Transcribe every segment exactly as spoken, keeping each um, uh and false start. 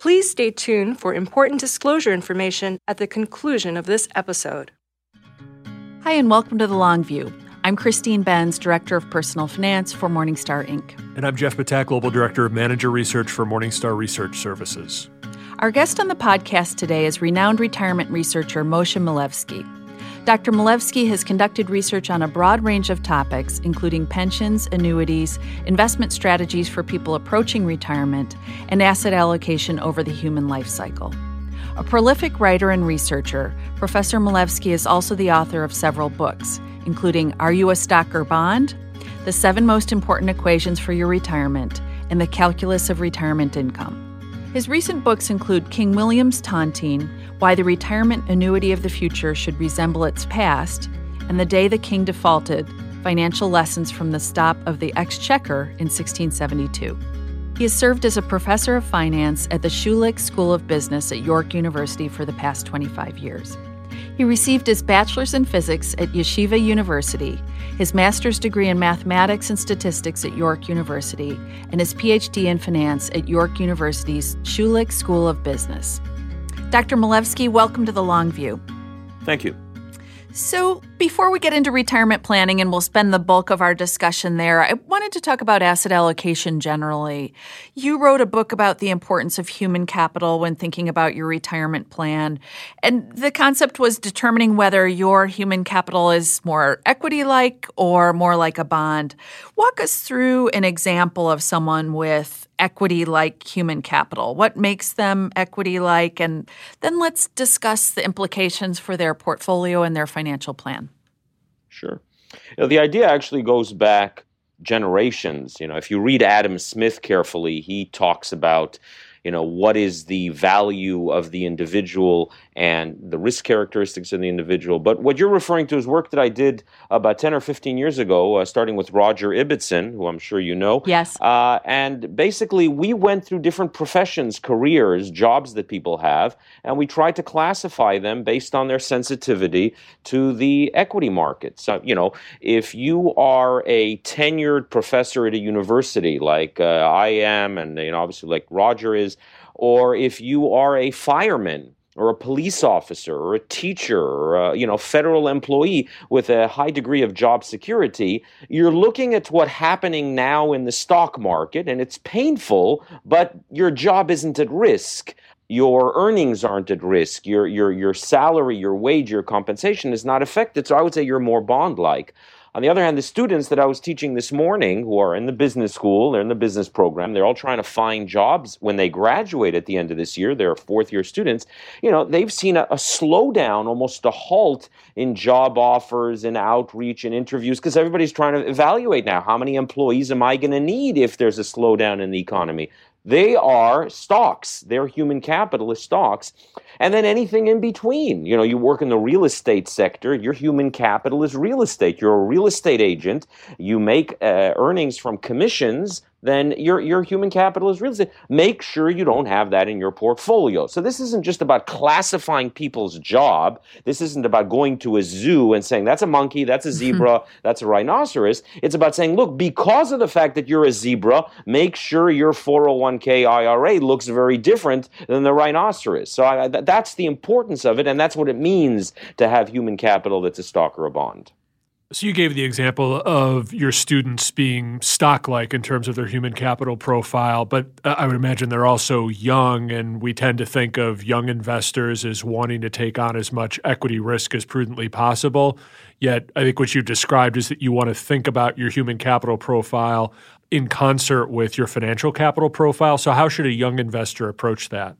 Please stay tuned for important disclosure information at the conclusion of this episode. Hi, and welcome to The Long View. I'm Christine Benz, Director of Personal Finance for Morningstar Incorporated. And I'm Jeff Patak, Global Director of Manager Research for Morningstar Research Services. Our guest on the podcast today is renowned retirement researcher Moshe Milevsky. Doctor Milevsky has conducted research on a broad range of topics, including pensions, annuities, investment strategies for people approaching retirement, and asset allocation over the human life cycle. A prolific writer and researcher, Professor Milevsky is also the author of several books, including Are You a Stock or Bond?, The Seven Most Important Equations for Your Retirement, and The Calculus of Retirement Income. His recent books include King William's Tontine, Why the Retirement Annuity of the Future Should Resemble Its Past, and The Day the King Defaulted, Financial Lessons from the Stop of the Exchequer in sixteen seventy-two. He has served as a professor of finance at the Schulich School of Business at York University for the past twenty-five years. He received his bachelor's in physics at Yeshiva University, his master's degree in mathematics and statistics at York University, and his P H D in finance at York University's Schulich School of Business. Doctor Milevsky, welcome to The Long View. Thank you. So before we get into retirement planning, and we'll spend the bulk of our discussion there, I wanted to talk about asset allocation generally. You wrote a book about the importance of human capital when thinking about your retirement plan. And the concept was determining whether your human capital is more equity-like or more like a bond. Walk us through an example of someone with equity-like human capital. What makes them equity-like? And then let's discuss the implications for their portfolio and their financial plan. Sure. You know, the idea actually goes back generations. You know, if you read Adam Smith carefully, he talks about, you know, what is the value of the individual and the risk characteristics of the individual. But what you're referring to is work that I did about ten or fifteen years ago, uh, starting with Roger Ibbotson, who I'm sure you know. Yes. Uh, and basically, we went through different professions, careers, jobs that people have, and we tried to classify them based on their sensitivity to the equity market. So, you know, if you are a tenured professor at a university like uh, I am, and, you know, obviously like Roger is, or if you are a fireman or a police officer or a teacher or a, you know, federal employee with a high degree of job security, you're looking at what's happening now in the stock market, and it's painful, but your job isn't at risk. Your earnings aren't at risk. Your your your salary, your wage, your compensation is not affected. So I would say you're more bond-like. On the other hand, the students that I was teaching this morning who are in the business school, they're in the business program, they're all trying to find jobs when they graduate at the end of this year. They're fourth-year students. You know, they've seen a, a slowdown, almost a halt in job offers and outreach and interviews because everybody's trying to evaluate now, how many employees am I going to need if there's a slowdown in the economy? They are stocks. They're human capital is stocks. And then anything in between. You know, you work in the real estate sector. Your human capital is real estate. You're a real estate agent. You make uh, earnings from commissions. Then your your human capital is real estate. Make sure you don't have that in your portfolio. So this isn't just about classifying people's job. This isn't about going to a zoo and saying, that's a monkey, that's a zebra, that's a rhinoceros. It's about saying, look, because of the fact that you're a zebra, make sure your four oh one k I R A looks very different than the rhinoceros. So I, th- that's the importance of it, and that's what it means to have human capital that's a stock or a bond. So you gave the example of your students being stock-like in terms of their human capital profile, but I would imagine they're also young, and we tend to think of young investors as wanting to take on as much equity risk as prudently possible. Yet I think what you've described is that you want to think about your human capital profile in concert with your financial capital profile. So how should a young investor approach that?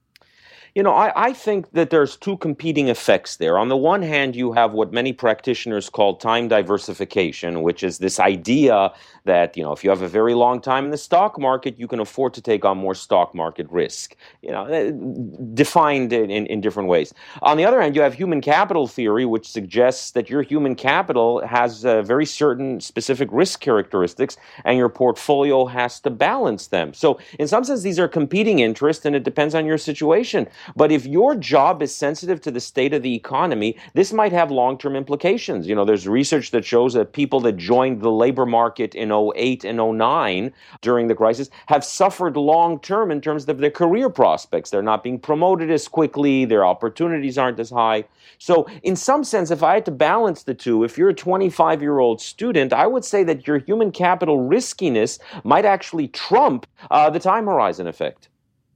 You know, I, I think that there's two competing effects there. On the one hand, you have what many practitioners call time diversification, which is this idea that, you know, if you have a very long time in the stock market, you can afford to take on more stock market risk, you know, defined in, in, in different ways. On the other hand, you have human capital theory, which suggests that your human capital has uh, very certain specific risk characteristics, and your portfolio has to balance them. So in some sense, these are competing interests, and it depends on your situation. But if your job is sensitive to the state of the economy, this might have long-term implications. You know, there's research that shows that people that joined the labor market in oh eight and oh nine during the crisis have suffered long-term in terms of their career prospects. They're not being promoted as quickly. Their opportunities aren't as high. So in some sense, if I had to balance the two, if you're a twenty-five-year-old student, I would say that your human capital riskiness might actually trump uh, the time horizon effect.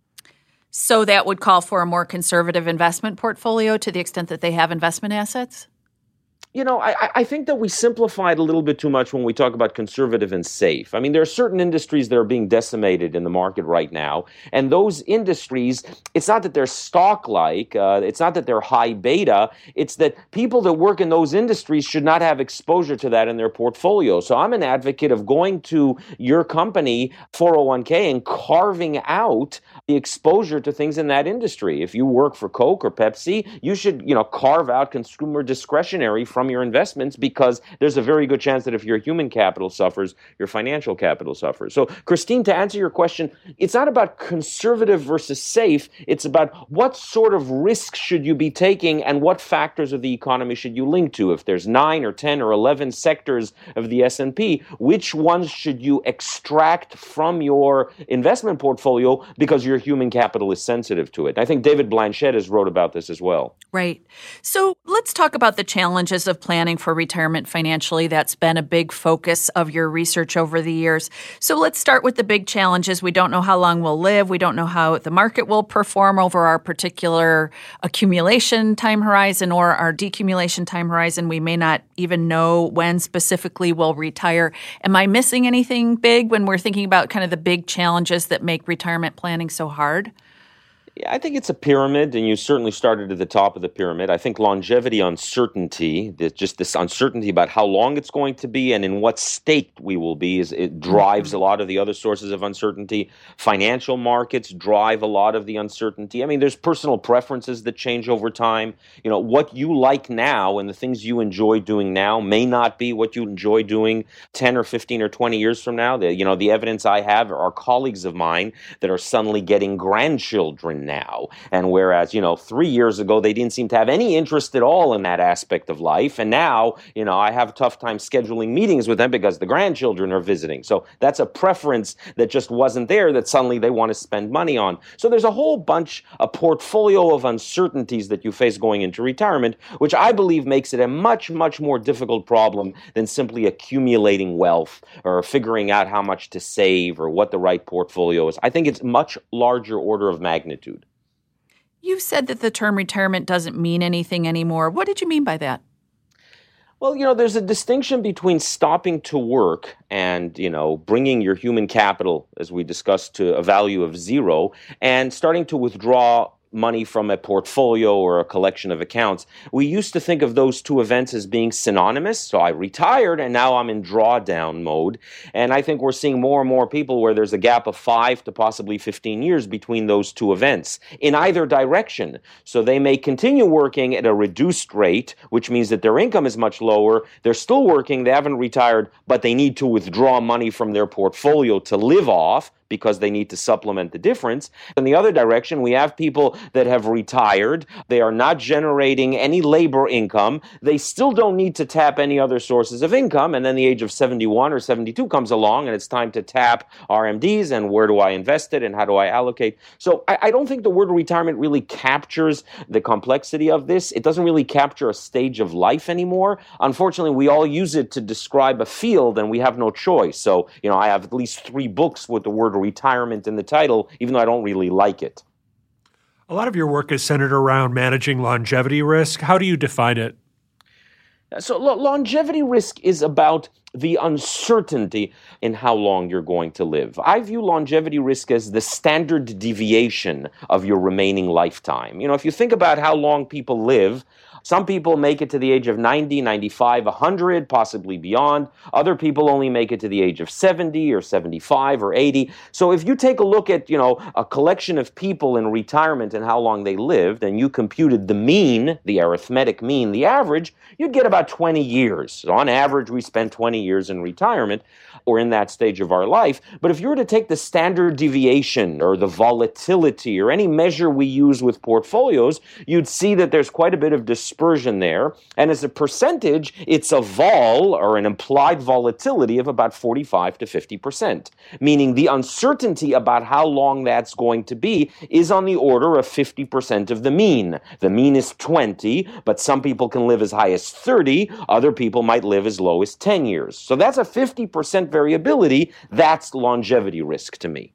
So that would call for a more conservative investment portfolio to the extent that they have investment assets? You know, I, I think that we simplified a little bit too much when we talk about conservative and safe. I mean, there are certain industries that are being decimated in the market right now. And those industries, it's not that they're stock-like, uh, it's not that they're high beta, it's that people that work in those industries should not have exposure to that in their portfolio. So I'm an advocate of going to your company four oh one k and carving out the exposure to things in that industry. If you work for Coke or Pepsi, you should, you know, carve out consumer discretionary from your investments, because there's a very good chance that if your human capital suffers, your financial capital suffers. So, Christine, to answer your question, it's not about conservative versus safe. It's about what sort of risk should you be taking and what factors of the economy should you link to. If there's nine or ten or eleven sectors of the S and P, which ones should you extract from your investment portfolio because your human capital is sensitive to it? I think David Blanchett has wrote about this as well. Right. So let's talk about the challenges of planning for retirement financially. That's been a big focus of your research over the years. So let's start with the big challenges. We don't know how long we'll live. We don't know how the market will perform over our particular accumulation time horizon or our decumulation time horizon. We may not even know when specifically we'll retire. Am I missing anything big when we're thinking about kind of the big challenges that make retirement planning so hard? Yeah, I think it's a pyramid, and you certainly started at the top of the pyramid. I think longevity uncertainty, just this uncertainty about how long it's going to be and in what state we will be, is it drives a lot of the other sources of uncertainty. Financial markets drive a lot of the uncertainty. I mean, there's personal preferences that change over time. You know, what you like now and the things you enjoy doing now may not be what you enjoy doing ten or fifteen or twenty years from now. The, you know, the evidence I have are colleagues of mine that are suddenly getting grandchildren now. And whereas, you know, three years ago, they didn't seem to have any interest at all in that aspect of life. And now, you know, I have a tough time scheduling meetings with them because the grandchildren are visiting. So that's a preference that just wasn't there that suddenly they want to spend money on. So there's a whole bunch, a portfolio of uncertainties that you face going into retirement, which I believe makes it a much, much more difficult problem than simply accumulating wealth or figuring out how much to save or what the right portfolio is. I think it's much larger order of magnitude. You've said that the term retirement doesn't mean anything anymore. What did you mean by that? Well, you know, there's a distinction between stopping to work and, you know, bringing your human capital, as we discussed, to a value of zero, and starting to withdraw money from a portfolio or a collection of accounts. We used to think of those two events as being synonymous. So I retired and now I'm in drawdown mode. And I think we're seeing more and more people where there's a gap of five to possibly fifteen years between those two events in either direction. So they may continue working at a reduced rate, which means that their income is much lower. They're still working, they haven't retired, but they need to withdraw money from their portfolio to live off, because they need to supplement the difference. In the other direction, we have people that have retired. They are not generating any labor income. They still don't need to tap any other sources of income. And then the age of seventy-one or seventy-two comes along, and it's time to tap R M Ds, and where do I invest it, and how do I allocate? So I, I don't think the word retirement really captures the complexity of this. It doesn't really capture a stage of life anymore. Unfortunately, we all use it to describe a field, and we have no choice. So, you know, I have at least three books with the word retirement in the title, even though I don't really like it. A lot of your work is centered around managing longevity risk. How do you define it? So lo- longevity risk is about the uncertainty in how long you're going to live. I view longevity risk as the standard deviation of your remaining lifetime. You know, if you think about how long people live, Some people make it to the age of ninety, ninety-five, one hundred, possibly beyond. Other people only make it to the age of seventy or seventy-five or eighty. So if you take a look at, you know, a collection of people in retirement and how long they lived, and you computed the mean, the arithmetic mean, the average, you'd get about twenty years. So on average, we spend twenty years in retirement or in that stage of our life. But if you were to take the standard deviation or the volatility or any measure we use with portfolios, you'd see that there's quite a bit of dispersion there. And as a percentage, it's a vol or an implied volatility of about forty-five to fifty percent, meaning the uncertainty about how long that's going to be is on the order of fifty percent of the mean. The mean is twenty, but some people can live as high as thirty. Other people might live as low as ten years. So that's a fifty percent variability. That's longevity risk to me.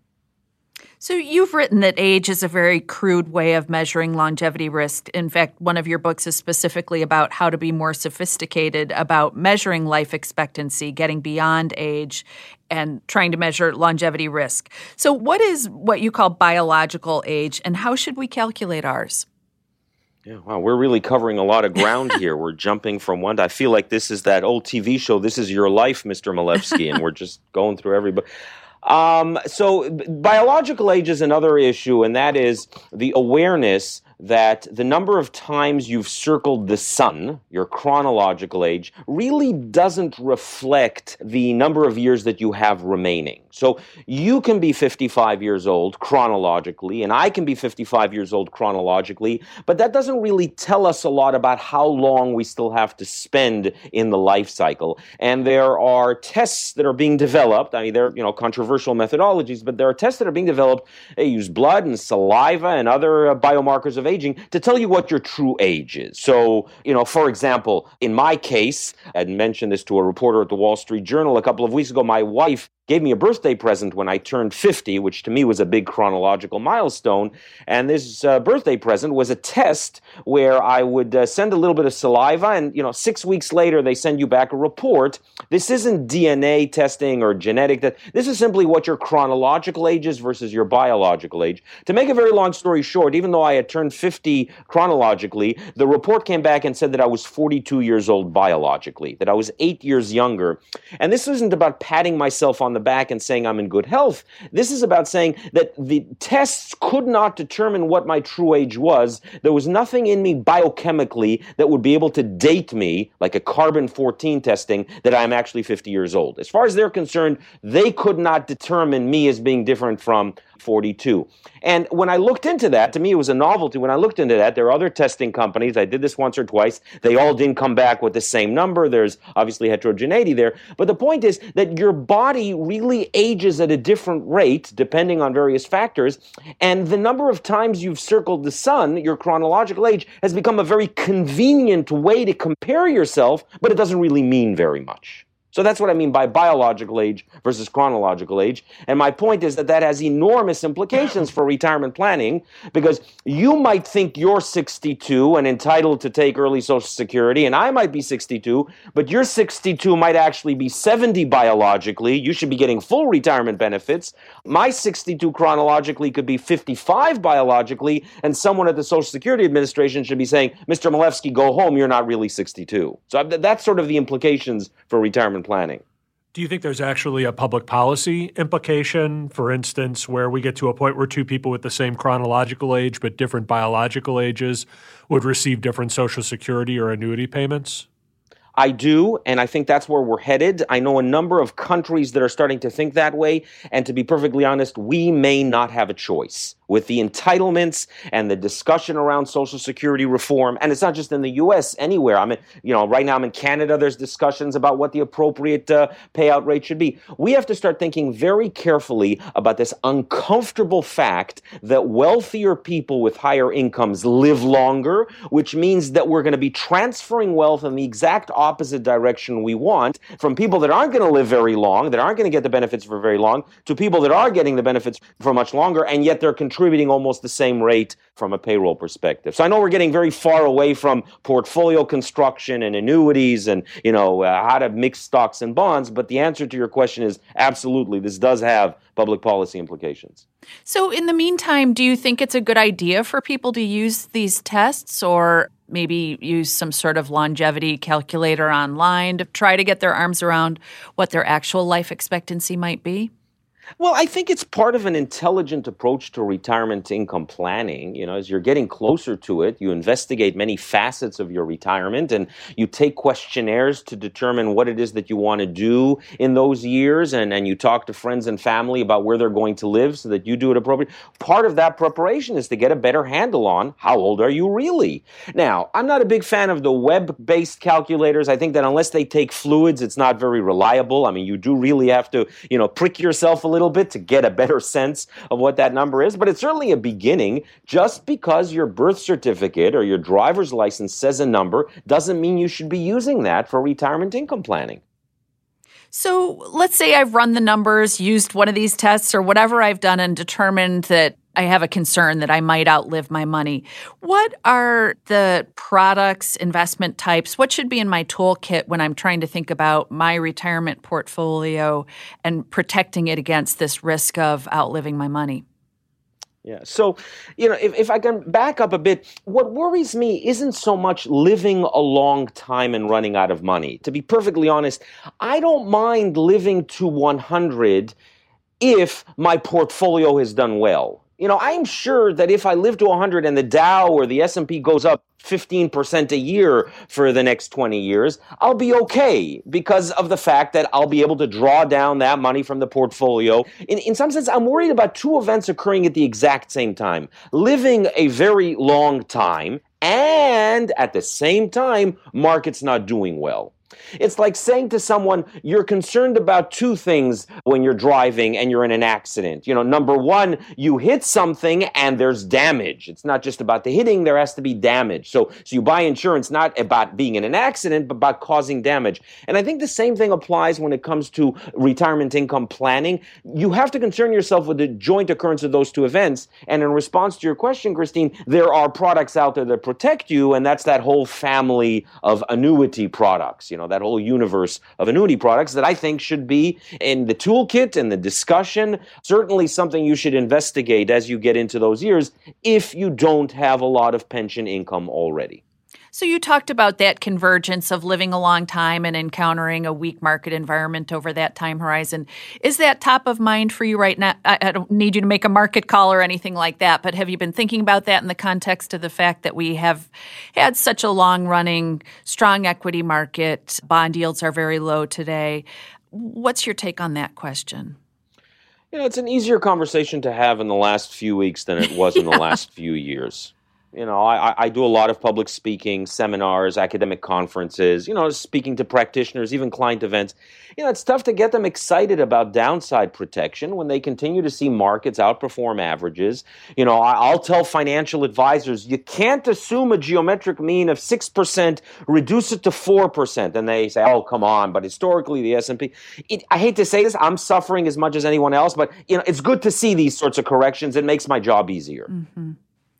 So you've written that age is a very crude way of measuring longevity risk. In fact, one of your books is specifically about how to be more sophisticated about measuring life expectancy, getting beyond age, and trying to measure longevity risk. So what is what you call biological age, and how should we calculate ours? Yeah, wow, we're really covering a lot of ground here. We're jumping from one to, I feel like this is that old T V show, This Is Your Life, Mister Milevsky, and we're just going through every book. Um, so biological age is another issue, and that is the awareness that the number of times you've circled the sun, your chronological age, really doesn't reflect the number of years that you have remaining. So you can be fifty-five years old chronologically, and I can be fifty-five years old chronologically, but that doesn't really tell us a lot about how long we still have to spend in the life cycle. And there are tests that are being developed. I mean, they're, you know, controversial methodologies, but there are tests that are being developed. They use blood and saliva and other uh, biomarkers of aging to tell you what your true age is. So, you know, for example, in my case, I had mentioned this to a reporter at the Wall Street Journal a couple of weeks ago, my wife gave me a birthday present when I turned fifty, which to me was a big chronological milestone. And this uh, birthday present was a test where I would uh, send a little bit of saliva, and, you know, six weeks later, they send you back a report. This isn't D N A testing or genetic. Te- this is simply what your chronological age is versus your biological age. To make a very long story short, even though I had turned fifty chronologically, the report came back and said that I was forty-two years old biologically, that I was eight years younger. And this isn't about patting myself on the back and saying I'm in good health. This is about saying that the tests could not determine what my true age was. There was nothing in me biochemically that would be able to date me, like a carbon fourteen testing, that I'm actually fifty years old. As far as they're concerned, they could not determine me as being different from forty-two. And when I looked into that, to me it was a novelty. When I looked into that, there are other testing companies. I did this once or twice. They all didn't come back with the same number. There's obviously heterogeneity there. But the point is that your body really ages at a different rate depending on various factors. And the number of times you've circled the sun, your chronological age, has become a very convenient way to compare yourself, but it doesn't really mean very much. So that's what I mean by biological age versus chronological age. And my point is that that has enormous implications for retirement planning, because you might think you're sixty-two and entitled to take early Social Security, and I might be sixty-two, but your sixty-two might actually be seventy biologically. You should be getting full retirement benefits. My sixty-two chronologically could be fifty-five biologically, and someone at the Social Security Administration should be saying, Mister Milevsky, go home, you're not really sixty-two. So that's sort of the implications for retirement planning. Do you think there's actually a public policy implication, for instance, where we get to a point where two people with the same chronological age but different biological ages would receive different Social Security or annuity payments? I do, and I think that's where we're headed. I know a number of countries that are starting to think that way, and to be perfectly honest, we may not have a choice. With the entitlements and the discussion around Social Security reform, and it's not just in the U S, anywhere. I'm in, you know, right now I'm in Canada, there's discussions about what the appropriate uh, payout rate should be. We have to start thinking very carefully about this uncomfortable fact that wealthier people with higher incomes live longer, which means that we're going to be transferring wealth in the exact opposite direction we want, from people that aren't going to live very long, that aren't going to get the benefits for very long, to people that are getting the benefits for much longer, and yet they're contributing contributing almost the same rate from a payroll perspective. So I know we're getting very far away from portfolio construction and annuities and, you know, uh, how to mix stocks and bonds, but the answer to your question is absolutely, this does have public policy implications. So in the meantime, do you think it's a good idea for people to use these tests, or maybe use some sort of longevity calculator online to try to get their arms around what their actual life expectancy might be? Well, I think it's part of an intelligent approach to retirement income planning. You know, as you're getting closer to it, you investigate many facets of your retirement and you take questionnaires to determine what it is that you want to do in those years. And, and you talk to friends and family about where they're going to live so that you do it appropriately. Part of that preparation is to get a better handle on how old are you really. Now, I'm not a big fan of the web-based calculators. I think that unless they take fluids, it's not very reliable. I mean, you do really have to, you know, prick yourself a little little bit to get a better sense of what that number is, but it's certainly a beginning. Just because your birth certificate or your driver's license says a number doesn't mean you should be using that for retirement income planning. So let's say I've run the numbers, used one of these tests or whatever I've done and determined that I have a concern that I might outlive my money. What are the products, investment types? What should be in my toolkit when I'm trying to think about my retirement portfolio and protecting it against this risk of outliving my money? Yeah. So, you know, if, if I can back up a bit, what worries me isn't so much living a long time and running out of money. To be perfectly honest, I don't mind living to one hundred if my portfolio has done well. You know, I'm sure that if I live to one hundred and the Dow or the S and P goes up fifteen percent a year for the next twenty years, I'll be okay because of the fact that I'll be able to draw down that money from the portfolio. In, in some sense, I'm worried about two events occurring at the exact same time. Living a very long time and at the same time, markets not doing well. It's like saying to someone, you're concerned about two things when you're driving and you're in an accident. You know, number one, you hit something and there's damage. It's not just about the hitting, there has to be damage. So, so you buy insurance not about being in an accident, but about causing damage. And I think the same thing applies when it comes to retirement income planning. You have to concern yourself with the joint occurrence of those two events. And in response to your question, Christine, there are products out there that protect you, and that's that whole family of annuity products. You know, that whole universe of annuity products that I think should be in the toolkit and the discussion. Certainly something you should investigate as you get into those years if you don't have a lot of pension income already. So you talked about that convergence of living a long time and encountering a weak market environment over that time horizon. Is that top of mind for you right now? I, I don't need you to make a market call or anything like that, but have you been thinking about that in the context of the fact that we have had such a long-running, strong equity market? Bond yields are very low today. What's your take on that question? You know, it's an easier conversation to have in the last few weeks than it was in the last few years. You know, I, I do a lot of public speaking, seminars, academic conferences, you know, speaking to practitioners, even client events. You know, it's tough to get them excited about downside protection when they continue to see markets outperform averages. You know, I, I'll tell financial advisors, you can't assume a geometric mean of six percent, reduce it to four percent. And they say, oh, come on. But historically, the S and P, it, I hate to say this, I'm suffering as much as anyone else, but, you know, it's good to see these sorts of corrections. It makes my job easier. Mm-hmm.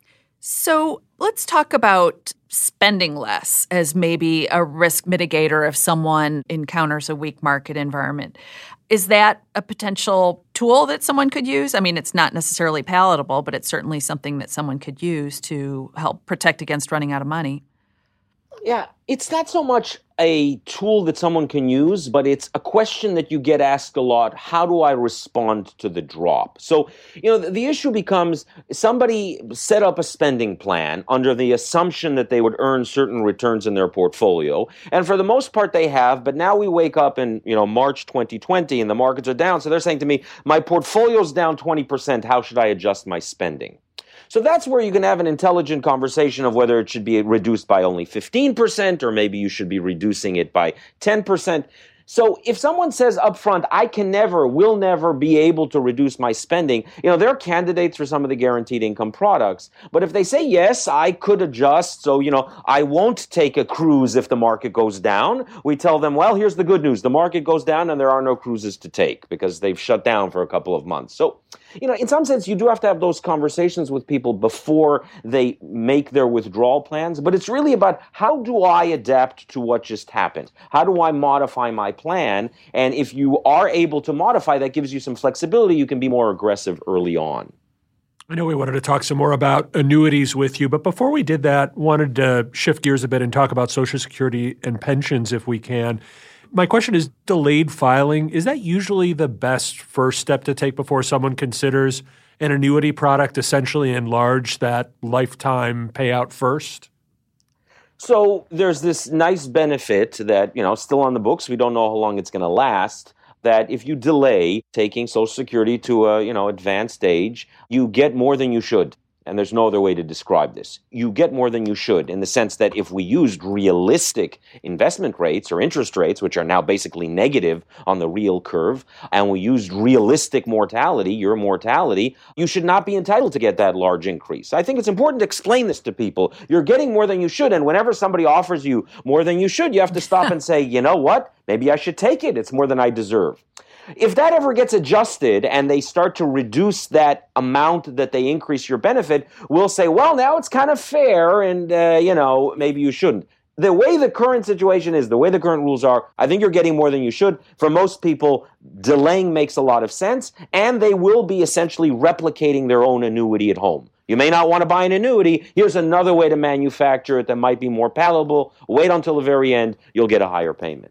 So let's talk about spending less as maybe a risk mitigator if someone encounters a weak market environment. Is that a potential tool that someone could use? I mean, it's not necessarily palatable, but it's certainly something that someone could use to help protect against running out of money. Yeah, it's not so much a tool that someone can use, but it's a question that you get asked a lot. How do I respond to the drop? So, you know, the, the issue becomes somebody set up a spending plan under the assumption that they would earn certain returns in their portfolio. And for the most part, they have. But now we wake up in, you know, March twenty twenty and the markets are down. So they're saying to me, my portfolio's down twenty percent. How should I adjust my spending? So that's where you can have an intelligent conversation of whether it should be reduced by only fifteen percent or maybe you should be reducing it by ten percent. So if someone says up front, I can never, will never be able to reduce my spending, you know, they're candidates for some of the guaranteed income products. But if they say, yes, I could adjust, so, you know, I won't take a cruise if the market goes down, we tell them, well, here's the good news. The market goes down and there are no cruises to take because they've shut down for a couple of months. So, you know, in some sense, you do have to have those conversations with people before they make their withdrawal plans. But it's really about how do I adapt to what just happened? How do I modify my plan? And if you are able to modify, that gives you some flexibility. You can be more aggressive early on. I know we wanted to talk some more about annuities with you, but before we did that, wanted to shift gears a bit and talk about Social Security and pensions if we can. My question is, delayed filing, is that usually the best first step to take before someone considers an annuity product, essentially enlarge that lifetime payout first? So there's this nice benefit that, you know, still on the books, we don't know how long it's going to last, that if you delay taking Social Security to a, you know, advanced age, you get more than you should. And there's no other way to describe this. You get more than you should in the sense that if we used realistic investment rates or interest rates, which are now basically negative on the real curve, and we used realistic mortality, your mortality, you should not be entitled to get that large increase. I think it's important to explain this to people. You're getting more than you should, and whenever somebody offers you more than you should, you have to stop and say, you know what? Maybe I should take it. It's more than I deserve. If that ever gets adjusted and they start to reduce that amount that they increase your benefit, we'll say, well, now it's kind of fair and, uh, you know, maybe you shouldn't. The way the current situation is, the way the current rules are, I think you're getting more than you should. For most people, delaying makes a lot of sense, and they will be essentially replicating their own annuity at home. You may not want to buy an annuity. Here's another way to manufacture it that might be more palatable. Wait until the very end. You'll get a higher payment.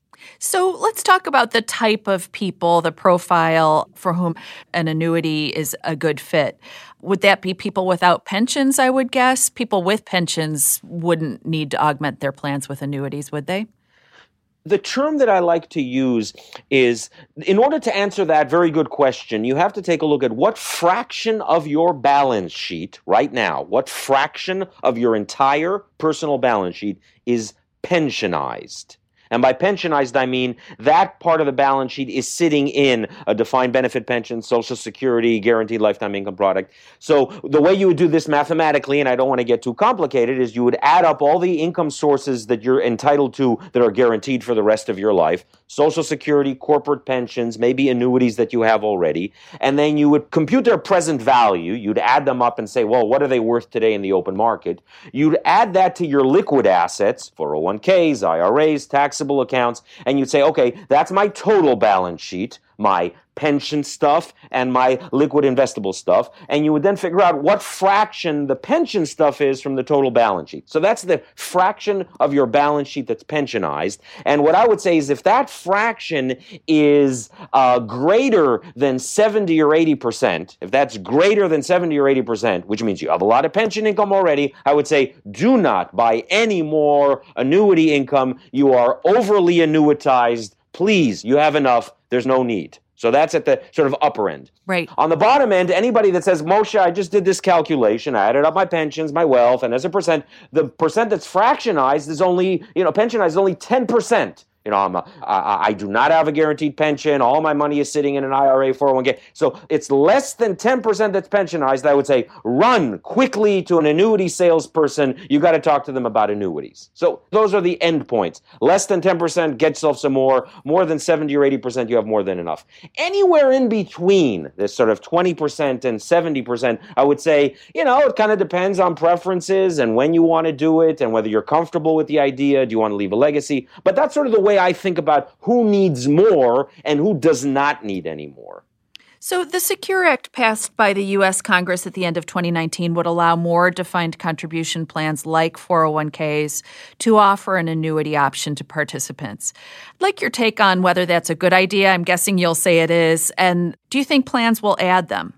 So let's talk about the type of people, the profile for whom an annuity is a good fit. Would that be people without pensions, I would guess? People with pensions wouldn't need to augment their plans with annuities, would they? The term that I like to use is, in order to answer that very good question, you have to take a look at what fraction of your balance sheet right now, what fraction of your entire personal balance sheet is pensionized. And by pensionized, I mean that part of the balance sheet is sitting in a defined benefit pension, Social Security, guaranteed lifetime income product. So the way you would do this mathematically, and I don't want to get too complicated, is you would add up all the income sources that you're entitled to that are guaranteed for the rest of your life, Social Security, corporate pensions, maybe annuities that you have already, and then you would compute their present value. You'd add them up and say, well, what are they worth today in the open market? You'd add that to your liquid assets, four oh one k's, I R As, tax accounts, and you'd say, okay, that's my total balance sheet, my pension stuff and my liquid investable stuff, and you would then figure out what fraction the pension stuff is from the total balance sheet. So that's the fraction of your balance sheet that's pensionized. And what I would say is if that fraction is uh, greater than seventy or eighty percent, if that's greater than seventy or eighty percent, which means you have a lot of pension income already, I would say do not buy any more annuity income. You are overly annuitized. Please, you have enough. There's no need. So that's at the sort of upper end. Right. On the bottom end, anybody that says, Moshe, I just did this calculation, I added up my pensions, my wealth, and as a percent, the percent that's fractionized is only, you know, pensionized is only ten percent. You know, I'm a, I, I do not have a guaranteed pension. All my money is sitting in an I R A, four oh one k. So it's less than ten percent that's pensionized. I would say run quickly to an annuity salesperson. You got to talk to them about annuities. So those are the end points. Less than ten percent, get yourself some more. More than seventy or eighty percent, you have more than enough. Anywhere in between this sort of twenty percent and seventy percent, I would say, you know, it kind of depends on preferences and when you want to do it and whether you're comfortable with the idea. Do you want to leave a legacy? But that's sort of the way I think about who needs more and who does not need any more. So the Secure Act passed by the U S Congress at the end of twenty nineteen would allow more defined contribution plans like four oh one k's to offer an annuity option to participants. I'd like your take on whether that's a good idea. I'm guessing you'll say it is. And do you think plans will add them?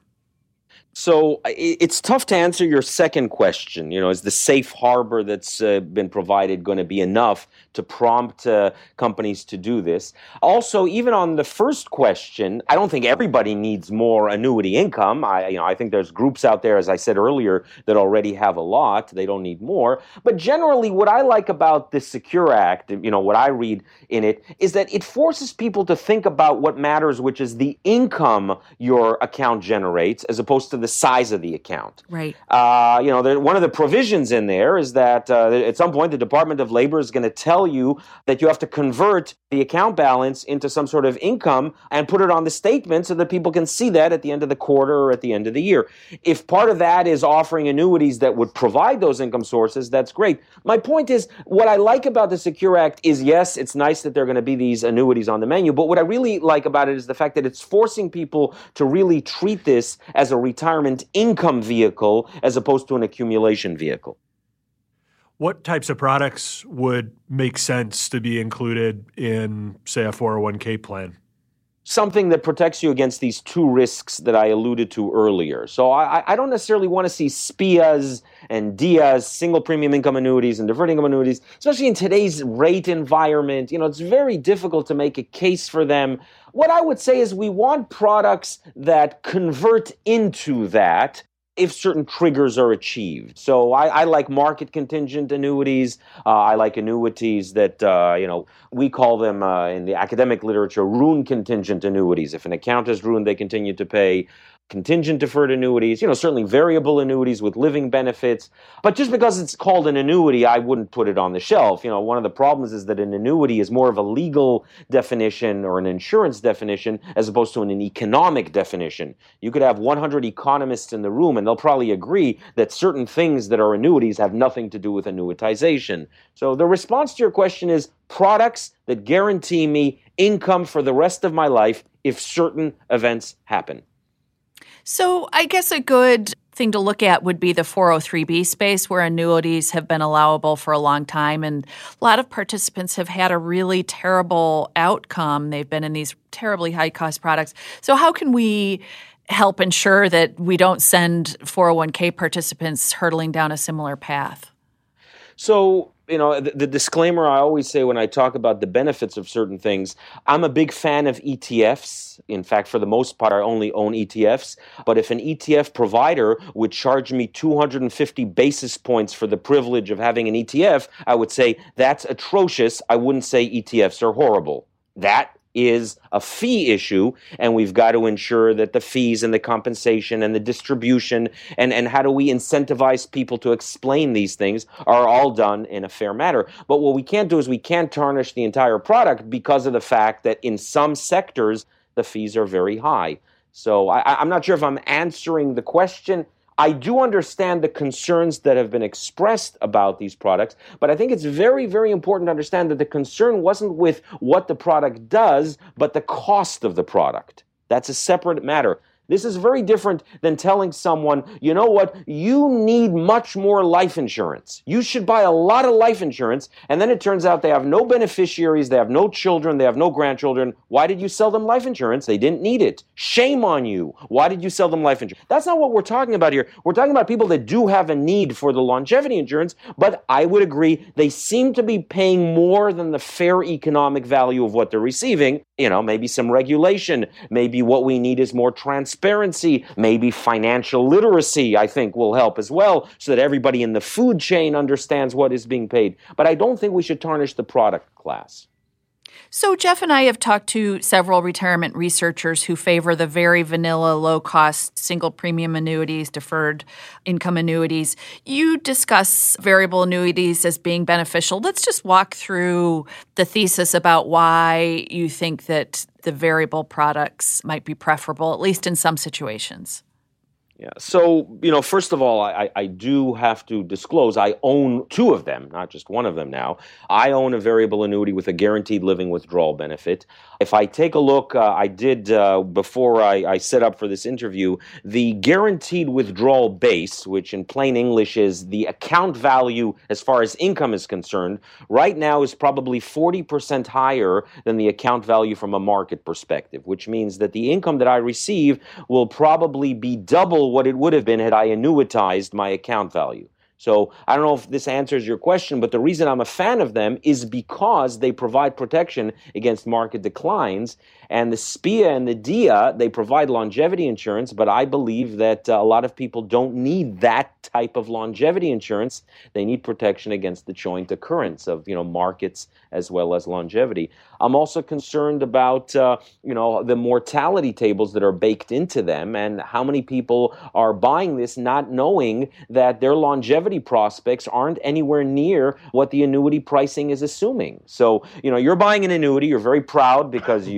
So it's tough to answer your second question. You know, is the safe harbor that's uh, been provided going to be enough to prompt uh, companies to do this? Also, even on the first question, I don't think everybody needs more annuity income. I, you know, I think there's groups out there, as I said earlier, that already have a lot. They don't need more. But generally, what I like about the Secure Act, you know, what I read in it, is that it forces people to think about what matters, which is the income your account generates, as opposed to the size of the account. Right. Uh, you know, there, one of the provisions in there is that uh, at some point the Department of Labor is going to tell you that you have to convert the account balance into some sort of income and put it on the statement so that people can see that at the end of the quarter or at the end of the year. If part of that is offering annuities that would provide those income sources, that's great. My point is, what I like about the Secure Act is, yes, it's nice that there are going to be these annuities on the menu, but what I really like about it is the fact that it's forcing people to really treat this as a retirement retirement income vehicle as opposed to an accumulation vehicle. What types of products would make sense to be included in, say, a four oh one k plan? Something that protects you against these two risks that I alluded to earlier. So I, I don't necessarily want to see S P I As and D I As, single premium income annuities and deferred income annuities, especially in today's rate environment. You know, it's very difficult to make a case for them. What I would say is we want products that convert into that if certain triggers are achieved. So I, I like market contingent annuities. Uh, I like annuities that, uh, you know, we call them uh, in the academic literature, ruin contingent annuities. If an account is ruined, they continue to pay. Contingent deferred annuities, you know, certainly variable annuities with living benefits. But just because it's called an annuity, I wouldn't put it on the shelf. You know, one of the problems is that an annuity is more of a legal definition or an insurance definition as opposed to an economic definition. You could have one hundred economists in the room and they'll probably agree that certain things that are annuities have nothing to do with annuitization. So the response to your question is products that guarantee me income for the rest of my life if certain events happen. So I guess a good thing to look at would be the four oh three b space where annuities have been allowable for a long time. And a lot of participants have had a really terrible outcome. They've been in these terribly high-cost products. So how can we help ensure that we don't send four oh one k participants hurtling down a similar path? So, you know, the, the disclaimer I always say when I talk about the benefits of certain things, I'm a big fan of E T Fs. In fact, for the most part, I only own E T Fs. But if an E T F provider would charge me two hundred fifty basis points for the privilege of having an E T F, I would say that's atrocious. I wouldn't say E T Fs are horrible. That is a fee issue, and we've got to ensure that the fees and the compensation and the distribution and, and how do we incentivize people to explain these things are all done in a fair manner. But what we can't do is we can't tarnish the entire product because of the fact that in some sectors, the fees are very high. So I, I'm not sure if I'm answering the question. I do understand the concerns that have been expressed about these products, but I think it's very, very important to understand that the concern wasn't with what the product does, but the cost of the product. That's a separate matter. This is very different than telling someone, you know what, you need much more life insurance. You should buy a lot of life insurance, and then it turns out they have no beneficiaries, they have no children, they have no grandchildren. Why did you sell them life insurance? They didn't need it. Shame on you. Why did you sell them life insurance? That's not what we're talking about here. We're talking about people that do have a need for the longevity insurance, but I would agree they seem to be paying more than the fair economic value of what they're receiving. You know, maybe some regulation, maybe what we need is more transparency, maybe financial literacy, I think will help as well, so that everybody in the food chain understands what is being paid. But I don't think we should tarnish the product class. So Jeff and I have talked to several retirement researchers who favor the very vanilla, low-cost, single premium annuities, deferred income annuities. You discuss variable annuities as being beneficial. Let's just walk through the thesis about why you think that the variable products might be preferable, at least in some situations. Yeah. So, you know, first of all, I, I do have to disclose I own two of them, not just one of them now. I own a variable annuity with a guaranteed living withdrawal benefit. If I take a look, uh, I did, uh, before I, I set up for this interview, the guaranteed withdrawal base, which in plain English is the account value as far as income is concerned, right now is probably forty percent higher than the account value from a market perspective, which means that the income that I receive will probably be double what it would have been had I annuitized my account value. So I don't know if this answers your question, but the reason I'm a fan of them is because they provide protection against market declines. And the S P I A and the D I A, they provide longevity insurance, but I believe that uh, a lot of people don't need that type of longevity insurance. They need protection against the joint occurrence of, you know, markets as well as longevity. I'm also concerned about, uh, you know, the mortality tables that are baked into them and how many people are buying this not knowing that their longevity prospects aren't anywhere near what the annuity pricing is assuming. So, you know, you're buying an annuity, you're very proud because you read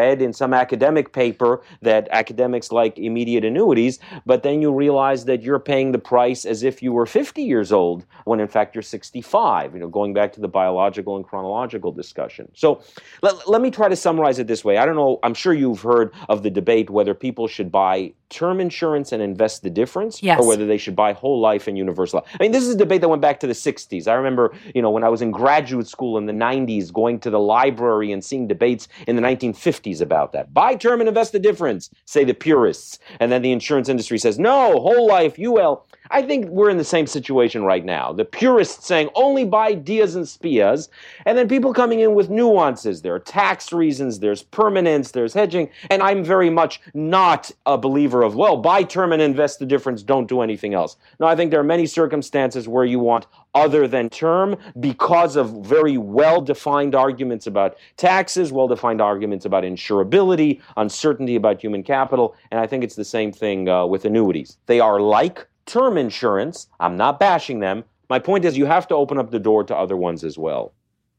read in some academic paper that academics like immediate annuities, but then you realize that you're paying the price as if you were fifty years old when in fact you're sixty-five, you know, going back to the biological and chronological discussion. So let, let me try to summarize it this way. I don't know, I'm sure you've heard of the debate whether people should buy term insurance and invest the difference, yes, or whether they should buy whole life and universal life. I mean, this is a debate that went back to the sixties. I remember, you know, when I was in graduate school in the nineties, going to the library and seeing debates in the nineteen fifties about that. Buy term and invest the difference, say the purists. And then the insurance industry says, no, whole life, U L. I think we're in the same situation right now. The purists saying only buy Dias and Spias, and then people coming in with nuances. There are tax reasons, there's permanence, there's hedging, and I'm very much not a believer of, well, buy term and invest the difference, don't do anything else. No, I think there are many circumstances where you want other than term because of very well-defined arguments about taxes, well-defined arguments about insurability, uncertainty about human capital, and I think it's the same thing uh, with annuities. They are like term insurance. I'm not bashing them. My point is you have to open up the door to other ones as well.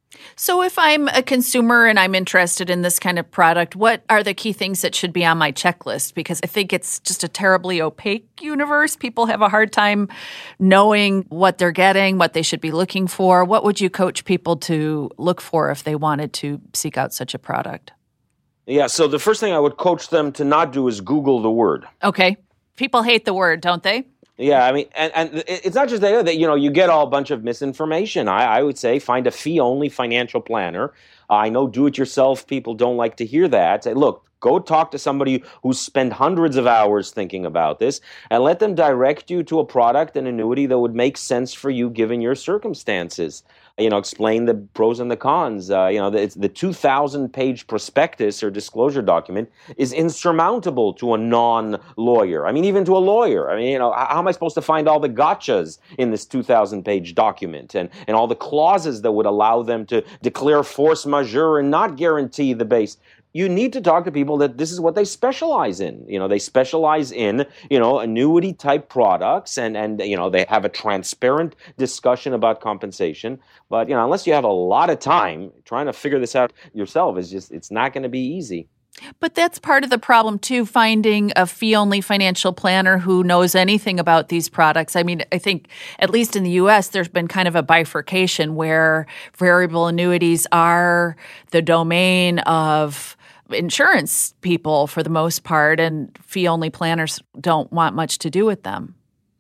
So if I'm a consumer and I'm interested in this kind of product, what are the key things that should be on my checklist? Because I think it's just a terribly opaque universe. People have a hard time knowing what they're getting, what they should be looking for. What would you coach people to look for if they wanted to seek out such a product? Yeah, so the first thing I would coach them to not do is Google the word. Okay. People hate the word, don't they? Yeah, I mean, and, and it's not just that, you know, you get all a bunch of misinformation. I, I would say find a fee-only financial planner. I know do-it-yourself people don't like to hear that. Say, look, go talk to somebody who's spent hundreds of hours thinking about this and let them direct you to a product, an annuity that would make sense for you given your circumstances. You know, explain the pros and the cons. Uh, you know, the, it's the two thousand page prospectus or disclosure document is insurmountable to a non-lawyer. I mean, even to a lawyer. I mean, you know, how am I supposed to find all the gotchas in this two thousand page document and, and all the clauses that would allow them to declare force majeure and not guarantee the base? You need to talk to people that this is what they specialize in. You know, they specialize in, you know, annuity type products and, and, you know, they have a transparent discussion about compensation. But, you know, unless you have a lot of time, trying to figure this out yourself is just, it's not going to be easy. But that's part of the problem, too, finding a fee-only financial planner who knows anything about these products. I mean, I think, at least in the U S, there's been kind of a bifurcation where variable annuities are the domain of insurance people for the most part, and fee-only planners don't want much to do with them.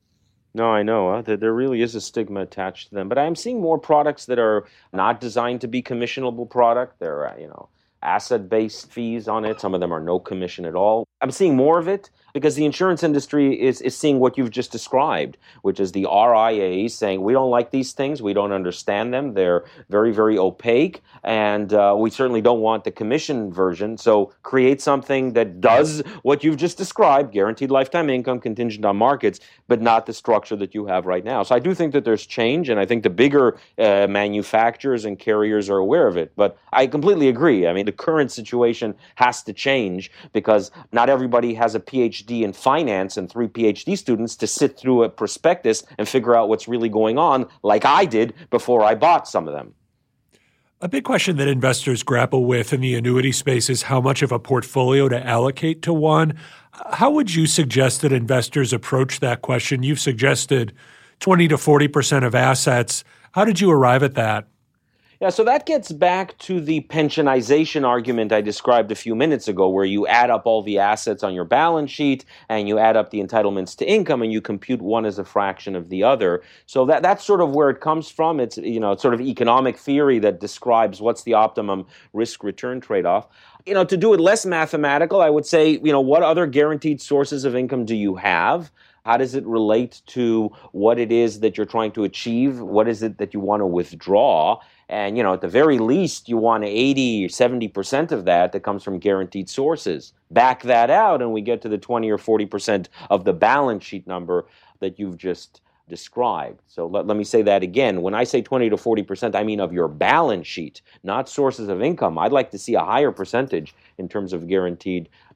No, I know. Uh, there, there really is a stigma attached to them. But I'm seeing more products that are not designed to be commissionable product. They're, uh, you know, asset-based fees on it. Some of them are no commission at all. I'm seeing more of it because the insurance industry is, is seeing what you've just described, which is the R I As saying, we don't like these things, we don't understand them, they're very, very opaque, and uh, we certainly don't want the commission version, so create something that does what you've just described, guaranteed lifetime income, contingent on markets, but not the structure that you have right now. So I do think that there's change, and I think the bigger uh, manufacturers and carriers are aware of it, but I completely agree. I mean, the current situation has to change because not everybody has a P H D in finance and three P H D students to sit through a prospectus and figure out what's really going on like I did before I bought some of them. A big question that investors grapple with in the annuity space is how much of a portfolio to allocate to one. How would you suggest that investors approach that question? You've suggested twenty to forty percent of assets. How did you arrive at that? Yeah, so that gets back to the pensionization argument I described a few minutes ago, where you add up all the assets on your balance sheet and you add up the entitlements to income and you compute one as a fraction of the other. So that that's sort of where it comes from. It's, you know, it's sort of economic theory that describes what's the optimum risk-return trade-off. You know, to do it less mathematical, I would say, you know, what other guaranteed sources of income do you have? How does it relate to what it is that you're trying to achieve? What is it that you want to withdraw? And, you know, at the very least, you want eighty or seventy percent of that that comes from guaranteed sources. Back that out and we get to the twenty or forty percent of the balance sheet number that you've just described. So let, let me say that again. When I say twenty to forty percent, I mean of your balance sheet, not sources of income. I'd like to see a higher percentage in terms of guaranteed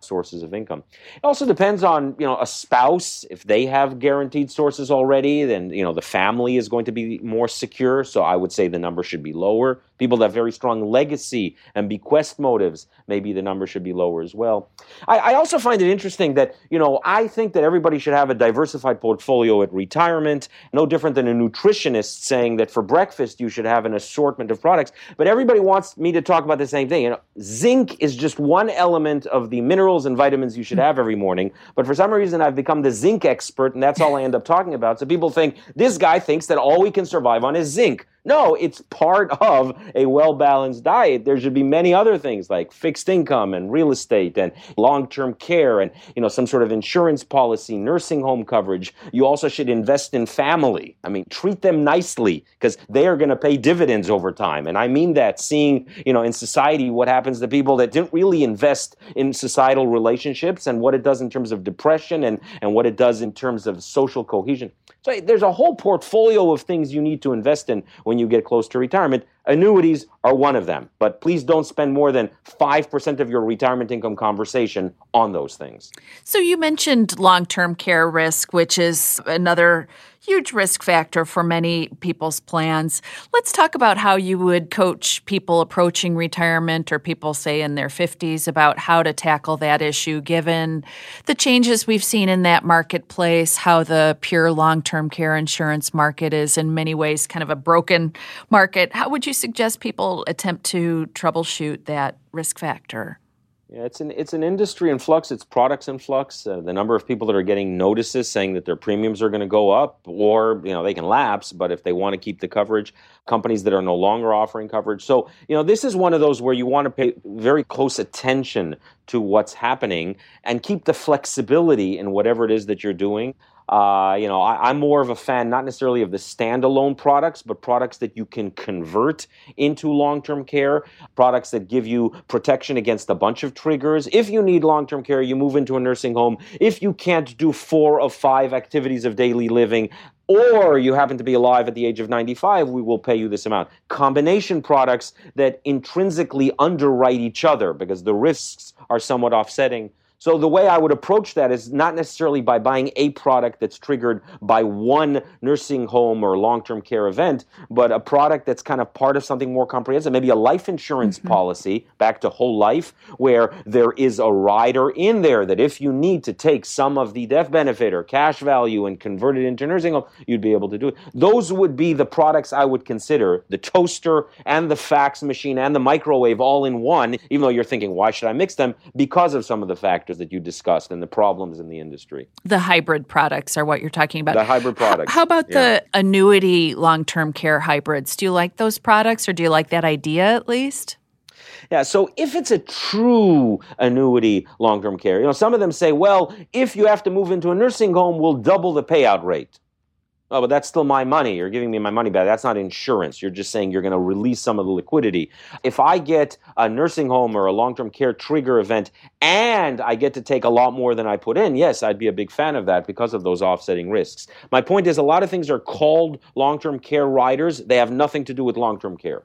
sources of income. It also depends on, you know, a spouse. If they have guaranteed sources already, then, you know, the family is going to be more secure. So I would say the number should be lower. People that have very strong legacy and bequest motives, maybe the number should be lower as well. I, I also find it interesting that, you know, I think that everybody should have a diversified portfolio at retirement, no different than a nutritionist saying that for breakfast you should have an assortment of products. But everybody wants me to talk about the same thing. You know, zinc is just one element of the minerals and vitamins you should have every morning. But for some reason, I've become the zinc expert, and that's all I end up talking about. So people think, this guy thinks that all we can survive on is zinc. No, it's part of a well-balanced diet. There should be many other things like fixed income and real estate and long-term care and, you know, some sort of insurance policy, nursing home coverage. You also should invest in family. I mean, treat them nicely because they are going to pay dividends over time. And I mean that, seeing, you know, in society what happens to people that didn't really invest in societal relationships and what it does in terms of depression and, and what it does in terms of social cohesion. So there's a whole portfolio of things you need to invest in when you get close to retirement. Annuities are one of them, but please don't spend more than five percent of your retirement income conversation on those things. So you mentioned long-term care risk, which is another huge risk factor for many people's plans. Let's talk about how you would coach people approaching retirement or people, say, in their fifties about how to tackle that issue, given the changes we've seen in that marketplace, how the pure long-term care insurance market is in many ways kind of a broken market. How would you suggest people attempt to troubleshoot that risk factor? Yeah, it's an it's an industry in flux. It's products in flux. Uh, the number of people that are getting notices saying that their premiums are going to go up, or, you know, they can lapse, but if they want to keep the coverage, companies that are no longer offering coverage. So, you know, this is one of those where you want to pay very close attention to what's happening and keep the flexibility in whatever it is that you're doing. Uh, you know, I, I'm more of a fan, not necessarily of the standalone products, but products that you can convert into long-term care, products that give you protection against a bunch of triggers. If you need long-term care, you move into a nursing home. If you can't do four of five activities of daily living, or you happen to be alive at the age of ninety-five, we will pay you this amount. Combination products that intrinsically underwrite each other because the risks are somewhat offsetting. So the way I would approach that is not necessarily by buying a product that's triggered by one nursing home or long-term care event, but a product that's kind of part of something more comprehensive, maybe a life insurance mm-hmm. policy, back to whole life, where there is a rider in there that if you need to take some of the death benefit or cash value and convert it into nursing home, you'd be able to do it. Those would be the products I would consider, the toaster and the fax machine and the microwave all in one, even though you're thinking, why should I mix them? Because of some of the factors that you discussed and the problems in the industry. The hybrid products are what you're talking about. The hybrid products. How about yeah. the annuity long-term care hybrids? Do you like those products, or do you like that idea at least? Yeah, so if it's a true annuity long-term care, you know, some of them say, well, if you have to move into a nursing home, we'll double the payout rate. Oh, but that's still my money. You're giving me my money back. That's not insurance. You're just saying you're going to release some of the liquidity. If I get a nursing home or a long-term care trigger event and I get to take a lot more than I put in, yes, I'd be a big fan of that because of those offsetting risks. My point is, a lot of things are called long-term care riders. They have nothing to do with long-term care.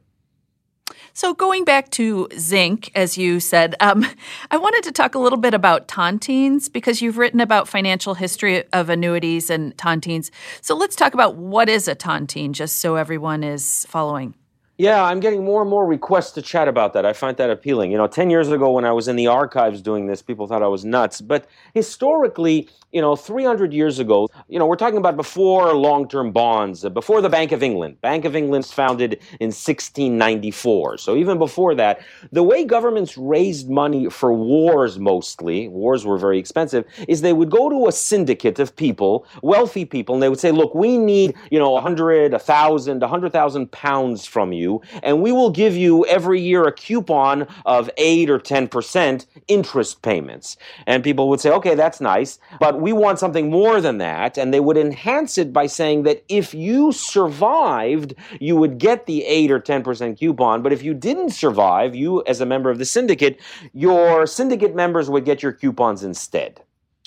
So going back to zinc, as you said, um, I wanted to talk a little bit about tontines because you've written about financial history of annuities and tontines. So let's talk about what is a tontine, just so everyone is following. Yeah, I'm getting more and more requests to chat about that. I find that appealing. You know, ten years ago when I was in the archives doing this, people thought I was nuts. But historically, you know, three hundred years ago, you know, we're talking about before long-term bonds, before the Bank of England. Bank of England's founded in sixteen ninety-four. So even before that, the way governments raised money for wars mostly, wars were very expensive, is they would go to a syndicate of people, wealthy people, and they would say, look, we need, you know, a hundred, a thousand, a hundred thousand pounds from you, and we will give you every year a coupon of eight or ten percent interest payments. And people would say, okay, that's nice, but we want something more than that. And they would enhance it by saying that if you survived, you would get the eight or ten percent coupon. But if you didn't survive, you as a member of the syndicate, your syndicate members would get your coupons instead.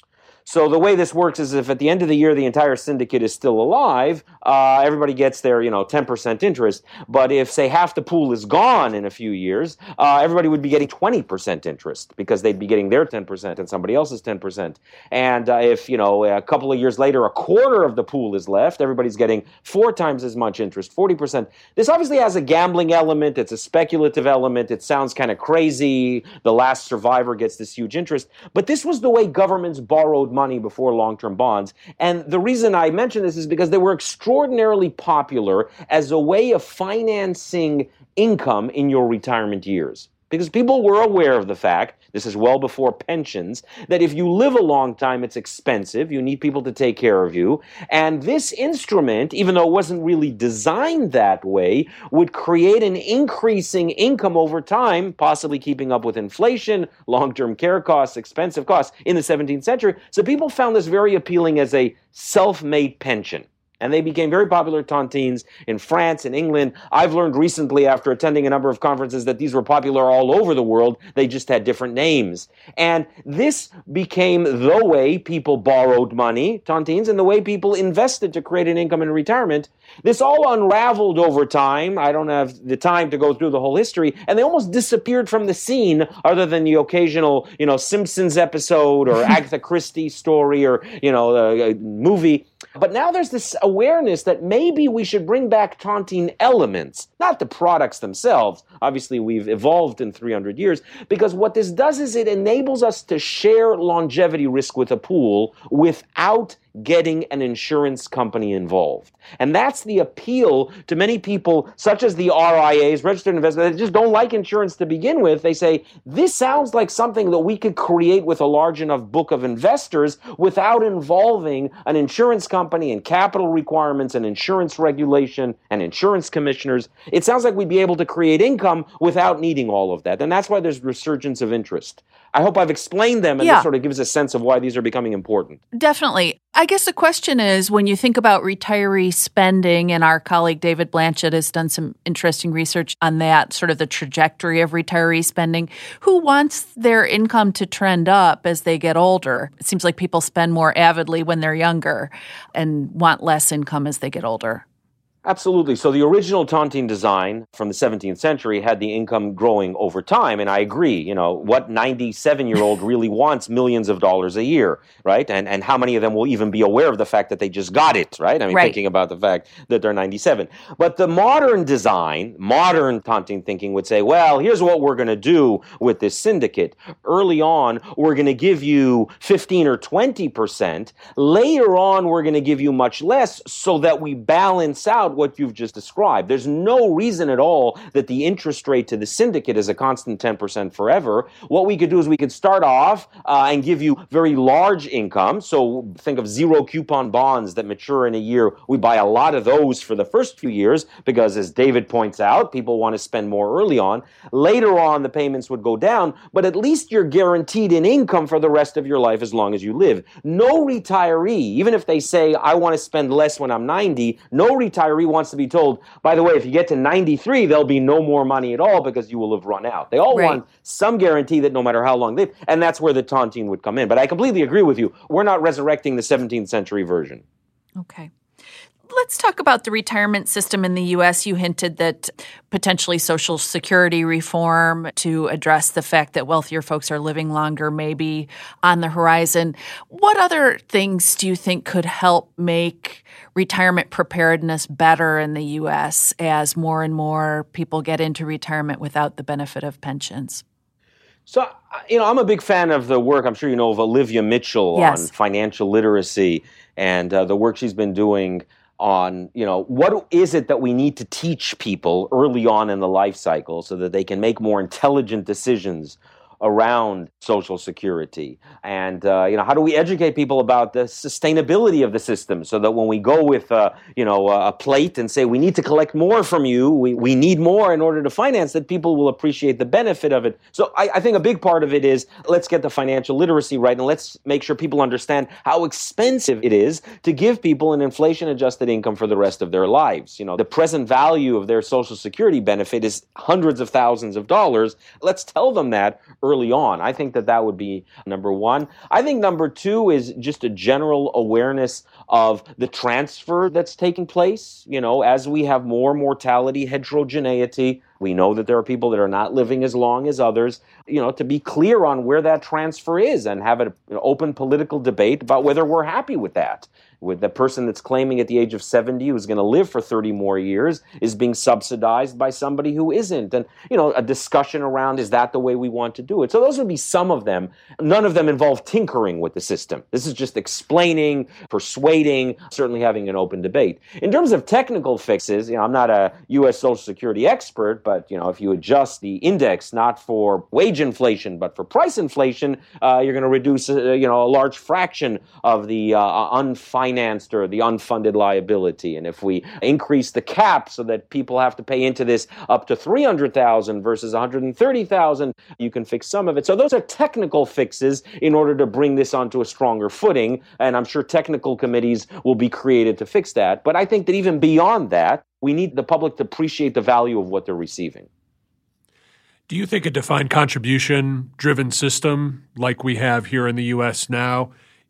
So the way this works is if at the end of the year the entire syndicate is still alive, uh, everybody gets their, you know, ten percent interest. But if, say, half the pool is gone in a few years, uh, everybody would be getting twenty percent interest because they'd be getting their ten percent and somebody else's ten percent. And uh, if, you know, a couple of years later, a quarter of the pool is left, everybody's getting four times as much interest, forty percent. This obviously has a gambling element. It's a speculative element. It sounds kind of crazy. The last survivor gets this huge interest. But this was the way governments borrowed money before long-term bonds. And the reason I mention this is because they were extraordinarily popular as a way of financing income in your retirement years. Because people were aware of the fact, this is well before pensions, that if you live a long time, it's expensive. You need people to take care of you. And this instrument, even though it wasn't really designed that way, would create an increasing income over time, possibly keeping up with inflation, long-term care costs, expensive costs in the seventeenth century. So people found this very appealing as a self-made pension. And they became very popular tontines in France and England. I've learned recently after attending a number of conferences that these were popular all over the world. They just had different names. And this became the way people borrowed money, tontines, and the way people invested to create an income in retirement. This all unraveled over time. I don't have the time to go through the whole history. And they almost disappeared from the scene other than the occasional, you know, Simpsons episode or Agatha Christie story or, you know, a, a movie. But now there's this awareness that maybe we should bring back tontine elements, not the products themselves. Obviously, we've evolved in three hundred years, because what this does is it enables us to share longevity risk with a pool without getting an insurance company involved. And that's the appeal to many people, such as the R I As, registered investors, that just don't like insurance to begin with. They say, this sounds like something that we could create with a large enough book of investors without involving an insurance company and capital requirements and insurance regulation and insurance commissioners. It sounds like we'd be able to create income without needing all of that. And that's why there's resurgence of interest. I hope I've explained them, and yeah. this sort of gives a sense of why these are becoming important. Definitely. I guess the question is, when you think about retiree spending, and our colleague David Blanchett has done some interesting research on that, sort of the trajectory of retiree spending, who wants their income to trend up as they get older? It seems like people spend more avidly when they're younger and want less income as they get older. Absolutely. So the original tontine design from the seventeenth century had the income growing over time. And I agree, you know, what ninety-seven-year-old really wants millions of dollars a year, right? And and how many of them will even be aware of the fact that they just got it, right? I mean, right. thinking about the fact that they're ninety-seven. But the modern design, modern tontine thinking would say, well, here's what we're going to do with this syndicate. Early on, we're going to give you fifteen or twenty percent. Later on, we're going to give you much less so that we balance out what you've just described. There's no reason at all that the interest rate to the syndicate is a constant ten percent forever. What we could do is we could start off uh, and give you very large income. So think of zero coupon bonds that mature in a year. We buy a lot of those for the first few years because, as David points out, people want to spend more early on. Later on, the payments would go down, but at least you're guaranteed an income for the rest of your life as long as you live. No retiree, even if they say, I want to spend less when I'm ninety, no retiree wants to be told, by the way, if you get to ninety-three, there'll be no more money at all because you will have run out. They all right. want some guarantee that no matter how long they live, and that's where the tontine would come in. But I completely agree with you. We're not resurrecting the seventeenth century version. Okay. Let's talk about the retirement system in the U S. You hinted that potentially Social Security reform to address the fact that wealthier folks are living longer may be on the horizon. What other things do you think could help make retirement preparedness better in the U S as more and more people get into retirement without the benefit of pensions? So, you know, I'm a big fan of the work, I'm sure you know, of Olivia Mitchell yes. on financial literacy and uh, the work she's been doing on, you know, what is it that we need to teach people early on in the life cycle so that they can make more intelligent decisions around Social Security. And, uh, you know, how do we educate people about the sustainability of the system so that when we go with, uh, you know, a plate and say we need to collect more from you, we, we need more in order to finance that, people will appreciate the benefit of it. So I, I think a big part of it is let's get the financial literacy right, and let's make sure people understand how expensive it is to give people an inflation-adjusted income for the rest of their lives. You know, the present value of their Social Security benefit is hundreds of thousands of dollars. Let's tell them that early early on. I think that that would be number one. I think number two is just a general awareness of the transfer that's taking place. You know, as we have more mortality heterogeneity, we know that there are people that are not living as long as others. You know, to be clear on where that transfer is and have an open political debate about whether we're happy with that. With the person that's claiming at the age of seventy who's going to live for thirty more years is being subsidized by somebody who isn't. And, you know, a discussion around, is that the way we want to do it? So those would be some of them. None of them involve tinkering with the system. This is just explaining, persuading, certainly having an open debate. In terms of technical fixes, you know, I'm not a U S Social Security expert, but, you know, if you adjust the index not for wage inflation, but for price inflation, uh, you're going to reduce, uh, you know, a large fraction of the uh, unfinanced or the unfunded liability. And if we increase the cap so that people have to pay into this up to three hundred thousand versus one hundred thirty thousand, you can fix some of it. So those are technical fixes in order to bring this onto a stronger footing. And I'm sure technical committees will be created to fix that. But I think that even beyond that, we need the public to appreciate the value of what they're receiving. Do you think a defined contribution-driven system like we have here in the U S now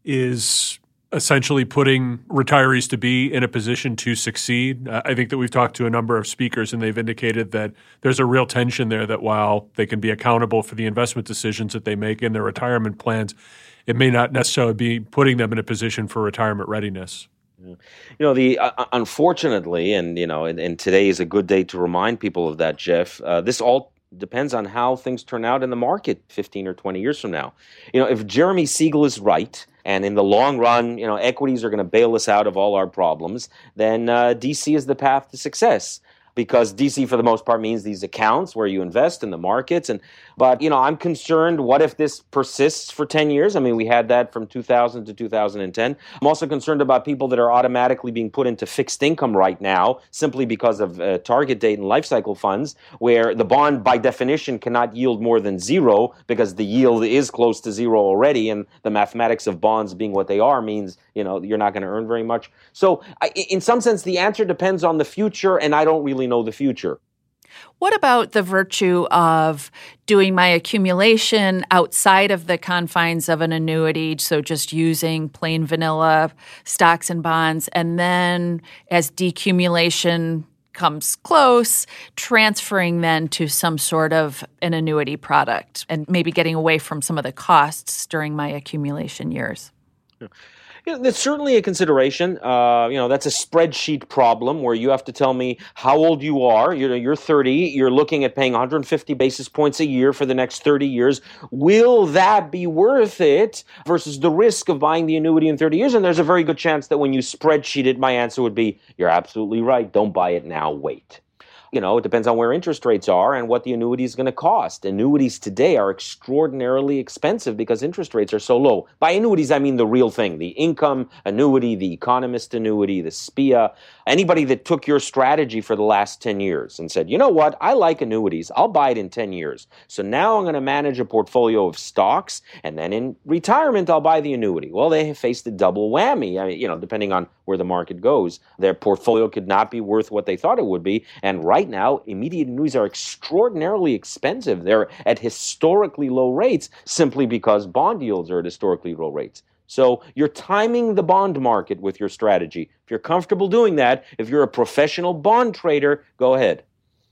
is essentially putting retirees to be in a position to succeed? Uh, I think that we've talked to a number of speakers and they've indicated that there's a real tension there, that while they can be accountable for the investment decisions that they make in their retirement plans, it may not necessarily be putting them in a position for retirement readiness. You know, the uh, unfortunately, and, you know, and, and today is a good day to remind people of that, Jeff, uh, this all depends on how things turn out in the market fifteen or twenty years from now. You know, if Jeremy Siegel is right, and in the long run, you know, equities are going to bail us out of all our problems, then uh, D C is the path to success. Because D C, for the most part, means these accounts where you invest in the markets. And but, you know, I'm concerned, what if this persists for ten years? I mean, we had that from two thousand to two thousand ten. I'm also concerned about people that are automatically being put into fixed income right now simply because of uh, target date and life cycle funds, where the bond, by definition, cannot yield more than zero because the yield is close to zero already. And the mathematics of bonds being what they are means, you know, you're not going to earn very much. So I, in some sense, the answer depends on the future, and I don't really know the future. What about the virtue of doing my accumulation outside of the confines of an annuity, so just using plain vanilla stocks and bonds, and then as decumulation comes close, transferring then to some sort of an annuity product and maybe getting away from some of the costs during my accumulation years? Yeah. You know, that's certainly a consideration. Uh, you know, that's a spreadsheet problem where you have to tell me how old you are. You know, you're thirty. You're looking at paying one hundred fifty basis points a year for the next thirty years. Will that be worth it versus the risk of buying the annuity in thirty years? And there's a very good chance that when you spreadsheet it, my answer would be, you're absolutely right. Don't buy it now. Wait. You know, it depends on where interest rates are and what the annuity is going to cost. Annuities today are extraordinarily expensive because interest rates are so low. By annuities, I mean the real thing, the income annuity, the economist annuity, the S P I A. Anybody that took your strategy for the last ten years and said, you know what, I like annuities, I'll buy it in ten years. So now I'm going to manage a portfolio of stocks, and then in retirement, I'll buy the annuity. Well, they have faced a double whammy. I mean, you know, depending on where the market goes, their portfolio could not be worth what they thought it would be. And right now, immediate annuities are extraordinarily expensive. They're at historically low rates simply because bond yields are at historically low rates. So you're timing the bond market with your strategy. If you're comfortable doing that, if you're a professional bond trader, go ahead.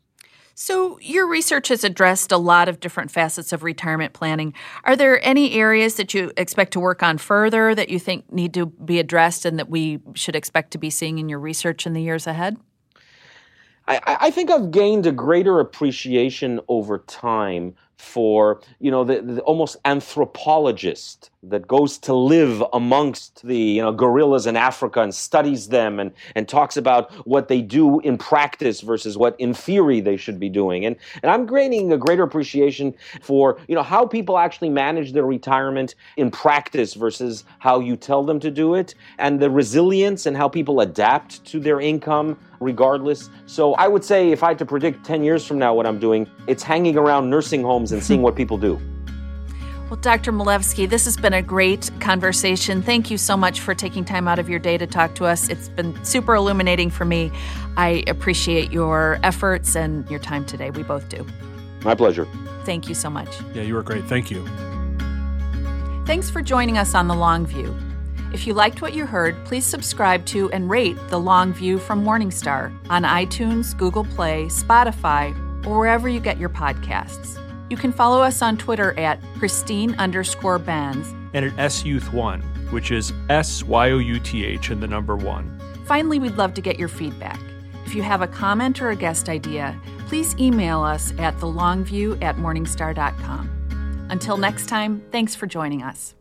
So your research has addressed a lot of different facets of retirement planning. Are there any areas that you expect to work on further that you think need to be addressed and that we should expect to be seeing in your research in the years ahead? I, I think I've gained a greater appreciation over time for, you know, the, the almost anthropologist that goes to live amongst the, you know, gorillas in Africa and studies them and, and talks about what they do in practice versus what in theory they should be doing. And, and I'm gaining a greater appreciation for, you know, how people actually manage their retirement in practice versus how you tell them to do it, and the resilience and how people adapt to their income regardless. So I would say if I had to predict ten years from now what I'm doing, it's hanging around nursing homes and seeing what people do. Well, Doctor Milewski, this has been a great conversation. Thank you so much for taking time out of your day to talk to us. It's been super illuminating for me. I appreciate your efforts and your time today. We both do. My pleasure. Thank you so much. Yeah, you were great. Thank you. Thanks for joining us on The Long View. If you liked what you heard, please subscribe to and rate The Long View from Morningstar on iTunes, Google Play, Spotify, or wherever you get your podcasts. You can follow us on Twitter at Christine underscore Benz. And at S Youth One, which is S Y O U T H and the number one. Finally, we'd love to get your feedback. If you have a comment or a guest idea, please email us at thelongview at morningstar dot com. Until next time, thanks for joining us.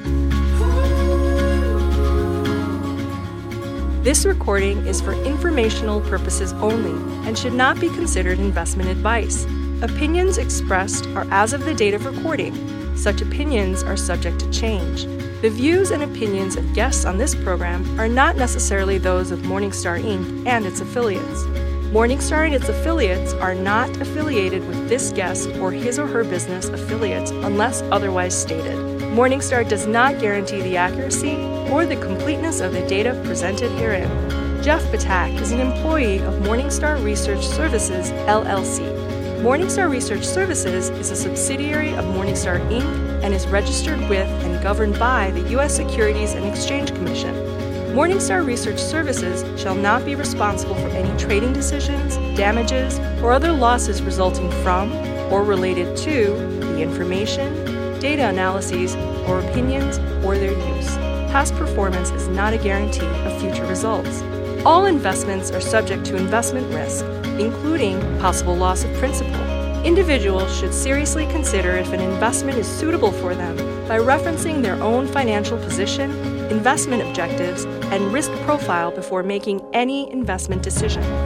This recording is for informational purposes only and should not be considered investment advice. Opinions expressed are as of the date of recording. Such opinions are subject to change. The views and opinions of guests on this program are not necessarily those of Morningstar Incorporated and its affiliates. Morningstar and its affiliates are not affiliated with this guest or his or her business affiliates unless otherwise stated. Morningstar does not guarantee the accuracy or the completeness of the data presented herein. Jeff Batak is an employee of Morningstar Research Services, L L C. Morningstar Research Services is a subsidiary of Morningstar Incorporated and is registered with and governed by the U S Securities and Exchange Commission. Morningstar Research Services shall not be responsible for any trading decisions, damages, or other losses resulting from or related to the information, data analyses, or opinions, or their use. Past performance is not a guarantee of future results. All investments are subject to investment risk, including possible loss of principal. Individuals should seriously consider if an investment is suitable for them by referencing their own financial position, investment objectives, and risk profile before making any investment decision.